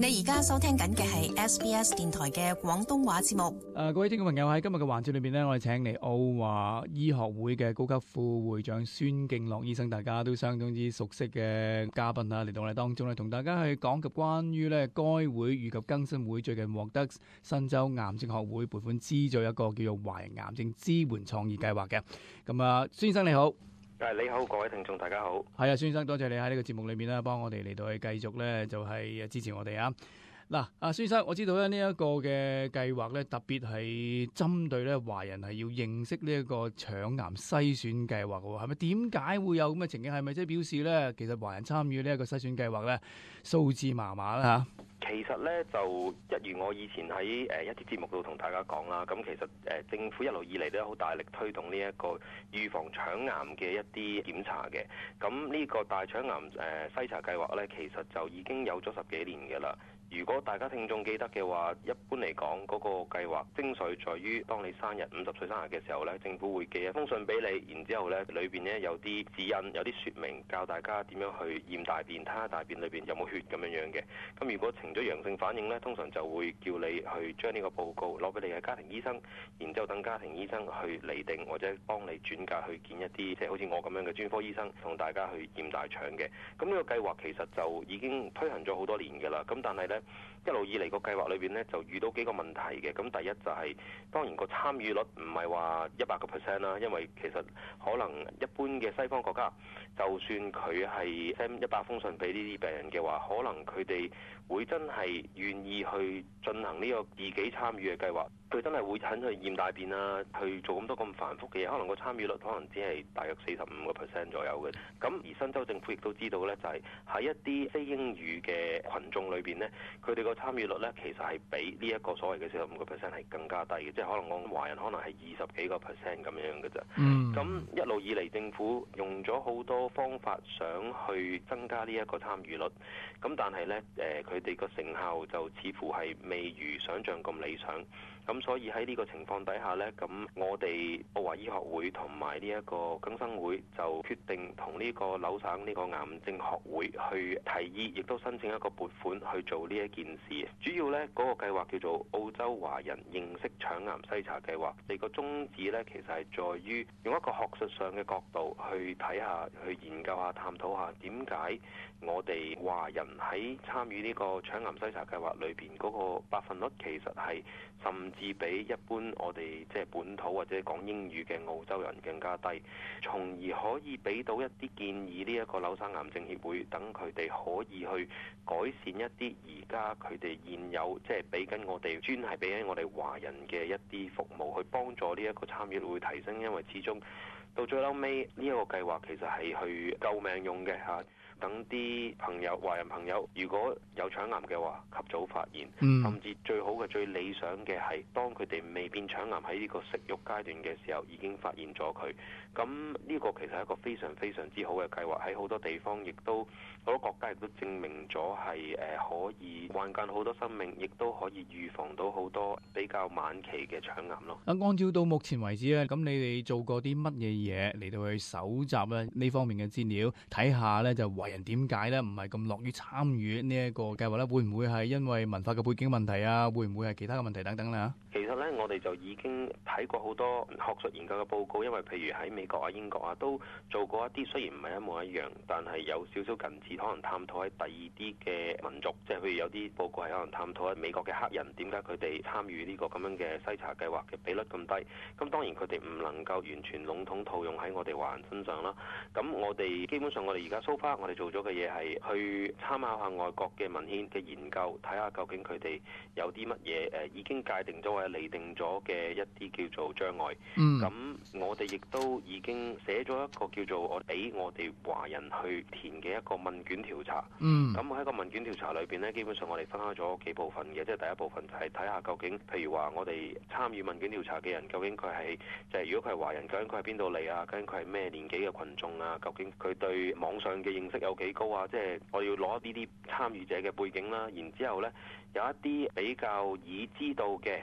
你而家收聽緊嘅係 SBS 電台嘅廣東話節目。 各位聽眾朋友，喺今日嘅環節裏邊呢，我哋請嚟澳華醫學會嘅高級副會長孫敬樂醫生，大家都相當之熟悉嘅嘉賓啊，嚟到我哋當中咧，同大家去講及關於咧該會以及更新會最近獲得新州癌症學會撥款資助一個叫做華人癌症支援創意計劃嘅。咁啊，孫醫生你好。 你好，各位聽眾大家好。 係啊，孫醫生，多謝你喺呢個節目裏面咧，幫我哋嚟到去繼續咧，就係支持我哋啊。嗱，孫醫生，我知道咧呢一個嘅計劃咧，特別係針對咧華人係要認識呢一個腸癌篩選計劃嘅，係咪？點解會有咁嘅情景？係咪即係表示咧，其實華人參與呢一個篩選計劃咧，數字麻麻啦吓？ 其實咧就一如我以前喺一啲節目度同大家講啦，咁其實政府一路以嚟都好大力推動呢一個預防腸癌嘅一啲檢查嘅。咁呢個大腸癌篩查計劃咧，其實就已經有咗10幾年嘅啦。如果大家聽眾記得嘅話，一般嚟講嗰個計劃精髓在於，當你生日50歲生日嘅時候咧，政府會寄一封信俾你，然之後咧裏邊咧有啲指引，有啲説明，教大家點樣去驗大便，睇下大便裏邊有冇血咁樣樣嘅。咁如果呈咗陽性反應咧，通常就會叫你去將呢個報告攞俾你嘅家庭醫生，然之後等家庭醫生去釐定或者幫你轉介去見一啲即係好似我咁樣嘅專科醫生，同大家去驗大腸嘅。咁呢個計劃其實就已經推行咗好多年㗎啦。咁但係咧，一路以嚟個計劃裏邊咧就遇到幾個問題嘅。咁第一就係當然個參與率唔係話100%啦，因為其實可能一般嘅西方國家，就算佢係 send 100封信俾呢啲病人嘅話，可能佢哋會真係願意去進行呢個自己參與嘅計劃。佢真係會肯去驗大便啊，去做咁多咁繁複嘅嘢，可能個參與率可能只係大約45%左右嘅。咁而新州政府亦都知道呢，就係喺一啲非英語嘅群眾裏邊呢，佢哋個參與率呢，其實係比呢一個所謂嘅45%係更加低嘅，即係可能我華人可能係20幾個%咁樣嘅啫。咁一路以嚟政府用咗好多方法想去增加呢一個參與率，咁但係呢，佢哋個成效就似乎係未如想像咁理想。咁所以喺呢個情況底下呢，咁我哋澳華醫學會同埋呢一個更生會就決定同呢個紐省呢個癌症學會去提議，亦都申請一個撥款去做呢一件事。主要呢嗰個計劃叫做澳洲華人認識腸癌篩查計劃。你個宗旨呢，其實係在於用一個學術上嘅角度去睇下、去研究下、探討下點解我哋華人喺參與呢個腸癌篩查計劃裏邊嗰個百分率其實係甚至比一般我哋即係本土或者講英語嘅澳洲人更加低，從而可以俾到一啲建議呢一個紐省癌症協會，等佢哋可以去改善一啲而家佢哋現有即係俾緊我哋專係俾緊我哋華人嘅一啲服務，去幫助呢一個參與率會提升，因為始終到最後尾呢一個計劃其實係去救命用嘅嚇。等啲朋友、華人朋友，如果有腸癌嘅話，及早發現，甚至最好嘅、最理想嘅係，當佢哋未變腸癌喺呢個食肉階段嘅時候，已經發現咗佢。咁呢個其實係一個非常非常之好嘅計劃，喺好多地方亦都好多國家亦都證明咗係可以挽救好多生命，亦都可以預防到好多比較晚期嘅腸癌咯。 按照到目前為止咧，咁你哋做過啲乜嘢嘢嚟到去搜集咧呢方面嘅資料，睇下咧就華人點解咧唔係咁樂於參與呢一個計劃咧？會唔會係因為文化嘅背景問題啊？會唔會係其他嘅問題等等咧？ 其實咧，我哋就已經睇過好多學術研究嘅報告，因為譬如喺美國啊、英國啊，都做過一啲雖然唔係一模一樣，但係有少少近似，可能探討喺第二啲嘅民族，即係譬如有啲報告係可能探討喺美國嘅黑人點解佢哋參與呢個咁樣嘅篩查計劃嘅比率咁低。咁當然佢哋唔能夠完全籠統套用喺我哋華人身上啦。咁我哋基本上我哋而家 so far 我哋做咗嘅嘢係去參考下外國嘅文獻嘅研究，睇下究竟佢哋有啲乜嘢已經界定咗或者釐定咗嘅一啲叫做障礙。咁我哋亦都已經寫咗一個叫做俾我哋華人去填嘅一個問卷調查。咁喺個問卷調查裏邊呢，基本上我哋分開咗幾部分嘅，即係第一部分就係睇下究竟，譬如話我哋參與問卷調查嘅人，究竟佢係即係如果佢係華人，究竟佢係邊度嚟啊？究竟佢係咩年紀嘅群眾啊？究竟佢對網上嘅認識有幾高啊？即係我要攞呢啲參與者嘅背景啦，然之後呢，有一啲比較已知道嘅障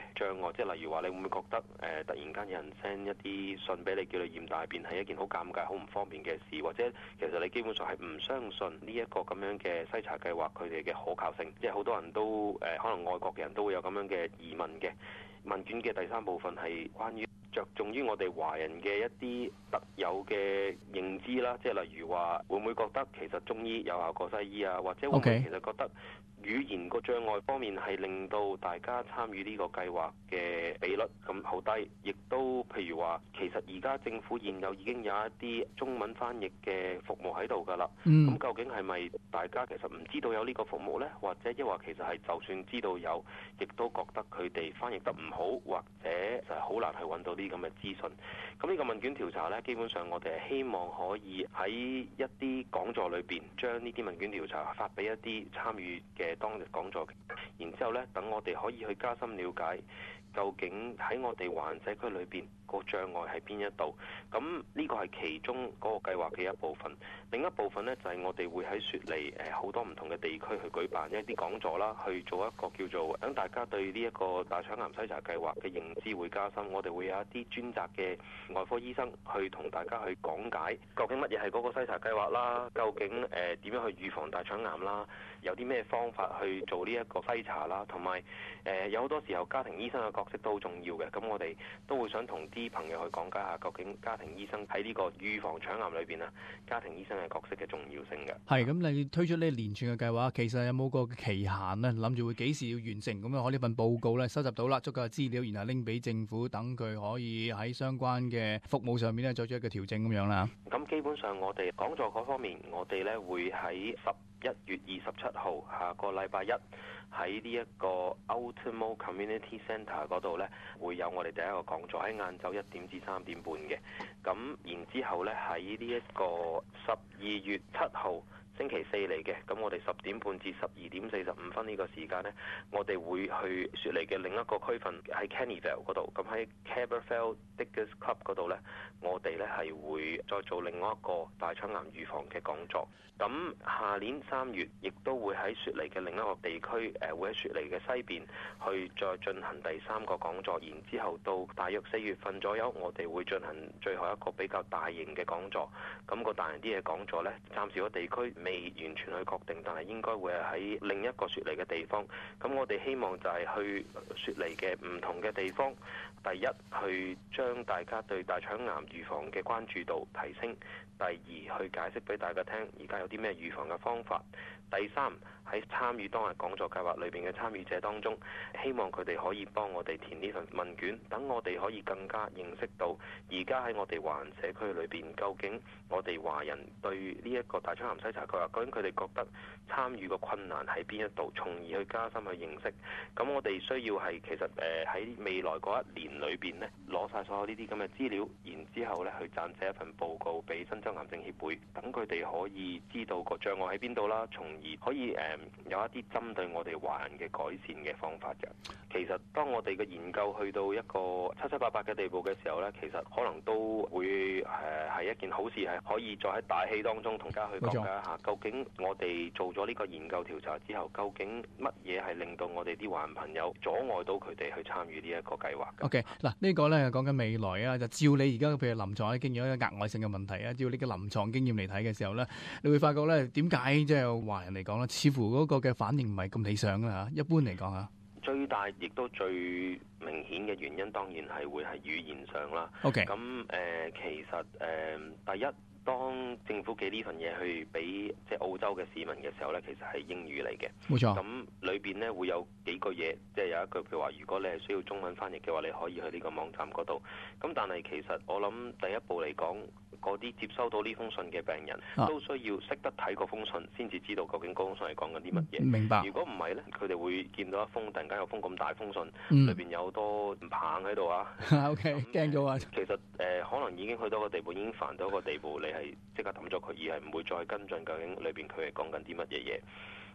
礙，即係例如話你會唔會覺得突然間有人 send 一啲信俾你叫你驗大便係一件好尷尬、好唔方便嘅事，或者其實你基本上係唔相信呢一個咁樣嘅篩查計劃佢哋嘅可靠性，即係好多人都可能外國嘅人都會有咁樣嘅疑問嘅。問卷嘅第三部分係關於着重於我哋華人嘅一啲特有嘅認知啦，即係例如話會唔會覺得其實中醫有效過西醫啊，或者會唔會其實覺得語言個障礙方面係令到大家參與呢個計劃嘅比率咁好低，亦都譬如話其實而家政府現有已經有一啲中文翻譯嘅服務喺度㗎啦。咁究竟係咪大家其實唔知道有呢個服務呢？或者抑或其實係就算知道有，亦都覺得佢哋翻譯得唔好，或者就係好難去揾到啲咁嘅資訊。咁呢個問卷調查呢，基本上我哋係希望可以喺一啲講座裏邊將呢啲問卷調查發俾一啲參與嘅當日講座，然之後呢，等我哋可以去加深了解究竟喺我哋華人社區裏邊個障礙喺邊一度。咁呢個係其中嗰個計劃嘅一部分。另一部分呢，就係我哋會喺雪梨好多唔同嘅地區去舉辦一啲講座啦，去做一個叫做等大家對呢一個大腸癌篩查計劃嘅認知會加深。我哋會有一啲專責嘅外科醫生去同大家去講解究竟乜嘢係嗰個篩查計劃啦，究竟點樣去預防大腸癌啦，有啲咩方法去做呢一個篩查啦，同埋有好多時候家庭醫生嘅角色都好重要嘅。咁我哋都會想同啲朋友去講解下究竟家庭醫生喺呢個預防腸癌裏邊啊，家庭醫生嘅角色嘅重要性嘅。 係咁，你推出呢連串嘅計劃，其實有冇個期限呢？諗住會幾時要完成？咁樣可呢份報告咧收集到啦，足夠嘅資料，然後拎俾政府，等佢可以喺相關嘅服務上面咧作出一個調整咁樣啦。 咁基本上我哋講座嗰方面，我哋咧會喺11月27號下個禮拜一喺呢一個 Ultimo Community Centre 嗰度咧，會有我哋第一個講座喺晏晝1點至3點半嘅。咁然之後咧喺呢一個12月7號星期四嚟嘅，咁我哋10點半至12點45分呢個時間呢，我哋會去雪梨嘅另一個區份喺 Cannyvale 嗰度，咁喺 Caberfield Diggers Club 嗰度呢，我哋呢係會再做另外一個大腸癌預防嘅講座。咁下年3月亦都會喺雪梨嘅另一個地區，會喺雪梨嘅西邊去再進行第3個講座，然之後到大約4月份左右，我哋會進行最後一個比較大型嘅講座。咁個大型啲嘅講座呢，暫時個地區未完全去確定，但係應該會係喺另一個雪梨嘅地方。咁我哋希望就係去雪梨嘅唔同嘅地方，第一去將大家對大腸癌預防嘅關注度提升；第二去解釋俾大家聽而家有啲咩預防嘅方法；第三喺參與當日講座計劃裏邊嘅參與者當中，希望佢哋可以幫我哋填呢份問卷，等我哋可以更加認識到而家喺我哋華人社區裏邊，究竟我哋華人對呢一個大腸癌篩查計劃，究竟佢哋覺得參與個困難喺邊一度，從而去加深去認識。咁我哋需要係其實喺未來嗰1年裏邊呢，攞晒所有呢啲咁嘅資料，然之後呢去撰寫一份報告俾新州癌症協會，等佢哋可以知道個障礙喺邊度啦，從而可以有一啲針對我哋華人嘅改善嘅方法嘅。其實當我哋嘅研究去到一個七七八八嘅地步嘅時候呢，其實可能都會係一件好事，係可以再喺大氣當中同大家去講解一下，究竟我哋做咗呢個研究調查之後，究竟乜嘢係令到我哋啲華人朋友阻礙到佢哋去參與呢一個計劃。 OK， 嗱呢個呢講緊未來啊，就照你而家譬如臨床嘅經驗，一個額外性嘅問題啊，照你嘅臨床經驗嚟睇嘅時候呢，你會發覺呢點解即係華人嚟講呢，似乎嗰個嘅反應唔係咁理想啦嚇。一般嚟講嚇， 最大亦都最明顯嘅原因當然係會係語言上啦。 OK， 咁其實第一，當政府寄呢份嘢去俾即係澳洲嘅市民嘅時候呢，其實係英語嚟嘅。 冇錯。 咁裏邊呢會有幾個嘢，即係有一句譬如話，如果你係需要中文翻譯嘅話，你可以去呢個網站嗰度。咁但係其實我諗第一步嚟講，嗰啲接收到呢封信嘅病人都需要識得睇嗰封信，先至知道究竟嗰封信係講緊啲乜嘢。 明白。 如果唔係呢，佢哋會見到一封突然間有封咁大封信，裏邊有好多棒喺度啊。 OK，驚咗啊！ 其實可能已經去到個地步，已經煩到一個地步，你係即刻抌咗佢，而係唔會再跟進究竟裏邊佢係講緊啲乜嘢嘢。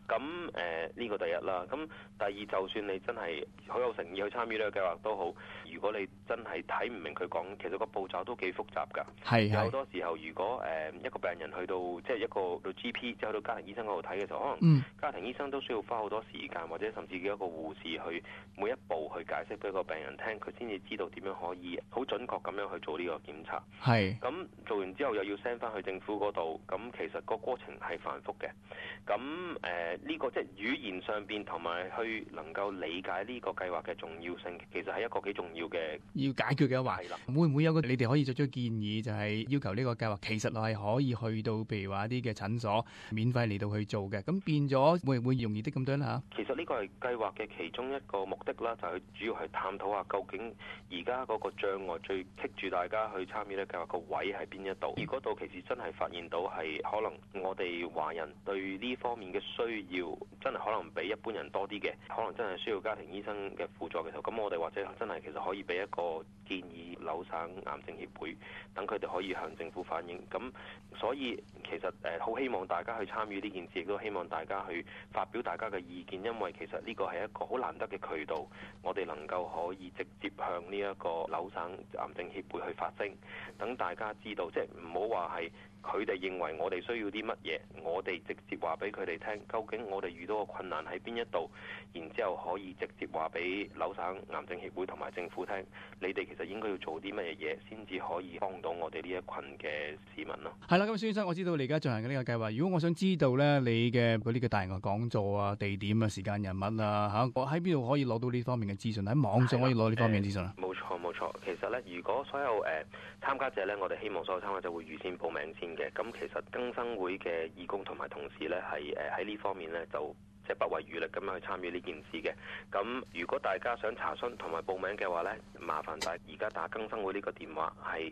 咁呢個第一啦。咁第二，就算你真係好有誠意去參與呢個計劃都好，如果你真係睇唔明佢講，其實個步驟都幾複雜㗎。 係有好多時候，如果一個病人去到即係一個到 GP，即係去到家庭醫生嗰度睇嘅時候，可能家庭醫生都需要花好多時間，或者甚至叫一個護士去每一步去解釋俾個病人聽，佢先至知道點樣可以好準確咁樣去做呢個檢查。 係。 咁做完之後又要 send 翻去政府嗰度，咁其實個過程係繁複嘅。咁呢個即係語言上邊同埋去能夠理解呢個計劃嘅重要性，其實係一個幾重要嘅要解決嘅話，會唔會有個你哋可以作出建議，就係要求呢個計劃其實係可以去到譬如話一啲嘅診所免費嚟到去做嘅，咁變咗會唔會容易啲咁多咧嚇？ 其實呢個係計劃嘅其中一個目的啦，就係主要係探討下究竟而家嗰個障礙最棘住大家去參與呢個計劃個位喺邊一度。如果到其時真係發現到係可能我哋華人對呢方面嘅需要真係可能比一般人多啲嘅，可能真係需要家庭醫生嘅輔助嘅時候，咁我哋或者真係其實可以俾一個建議紐省癌症協會，等佢哋可以向政府反映。咁所以其實好希望大家去參與呢件事，亦都希望大家去發表大家嘅意見，因為其實呢個係一個好難得嘅渠道，我哋能夠可以直接向呢一個紐省癌症協會去發聲，等大家知道，即係唔好話係佢哋認為我哋需要啲乜嘢，我哋直接話俾佢哋聽，究竟我哋遇到嘅困難喺邊一度，然之後可以直接話俾紐省癌症協會同埋政府聽，你哋其實應該要做啲乜嘢嘢，先至可以幫到我哋呢一群嘅市民咯。 係啦，咁孫醫生，我知道你而家進行嘅呢個計劃，如果我想知道咧你嘅嗰啲嘅大型嘅講座啊、地點啊、時間、人物啊嚇，我喺邊度可以攞到呢方面嘅資訊？喺網上可以攞呢方面嘅資訊啊？ 冇錯冇錯，其實咧，如果所有參加者咧，我哋希望所有參加者會預先報名先嘅。咁其實更生會嘅義工同埋同事咧，係喺呢方面咧就即係不遺餘力咁樣去參與呢件事嘅。咁如果大家想查詢同埋報名嘅話咧，麻煩大家而家打更生會呢個電話係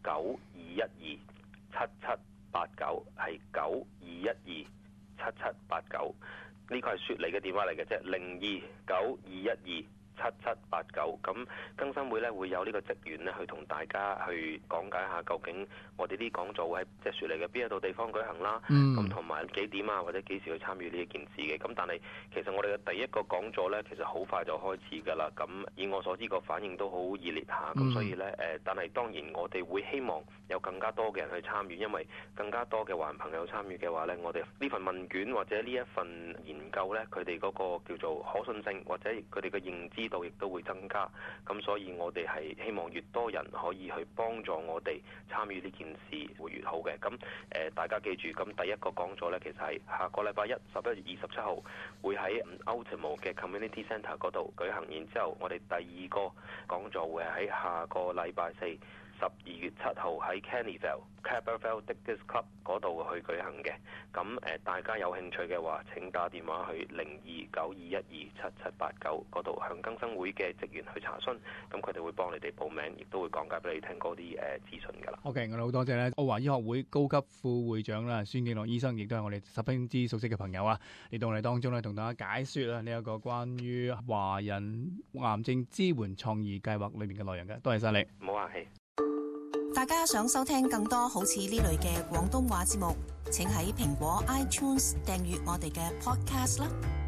92127789，係92127789。呢個係雪梨嘅電話嚟嘅啫，0292127789。咁更生會咧會有呢個職員咧去同大家去講解下究竟我哋啲講座會喺即係雪梨嘅邊一度地方舉行啦，咁同埋幾點啊或者幾時去參與呢一件事嘅。咁但係其實我哋嘅第一個講座咧其實好快就開始㗎啦。咁以我所知個反應都好熱烈下，咁所以咧但係當然我哋會希望有更加多嘅人去參與，因為更加多嘅華人朋友參與嘅話咧，我哋呢份問卷或者呢一份研究咧，佢哋嗰個叫做可信性或者佢哋嘅認知度亦都會增加，咁所以我哋係希望越多人可以去幫助我哋參與呢件事會越好嘅。咁大家記住，咁第一個講座呢，其實係下個禮拜11月27號會喺 Ultimo 嘅 Community Centre 嗰度舉行，然之後我哋第二個講座會喺下個禮拜4 12月7號喺 Canning-Vale Diggers Club 嗰度去舉行嘅。咁大家有興趣嘅話，請打電話去0292127789嗰度向更生會嘅職員去查詢，咁佢哋會幫你哋報名，亦都會講解俾你聽嗰啲資訊㗎啦。 OK， 我哋好多謝咧澳華醫學會高級副會長啦，孫敬樂醫生，亦都係我哋十分之熟悉嘅朋友啊！嚟到我哋當中咧，同大家解説啊呢一個關於華人癌症支援創意計劃裏面嘅內容嘅。多謝晒你， 唔好客氣。 大家想收聽更多好似呢類嘅廣東話節目，請喺蘋果 iTunes 訂閱我哋嘅 Podcast 啦。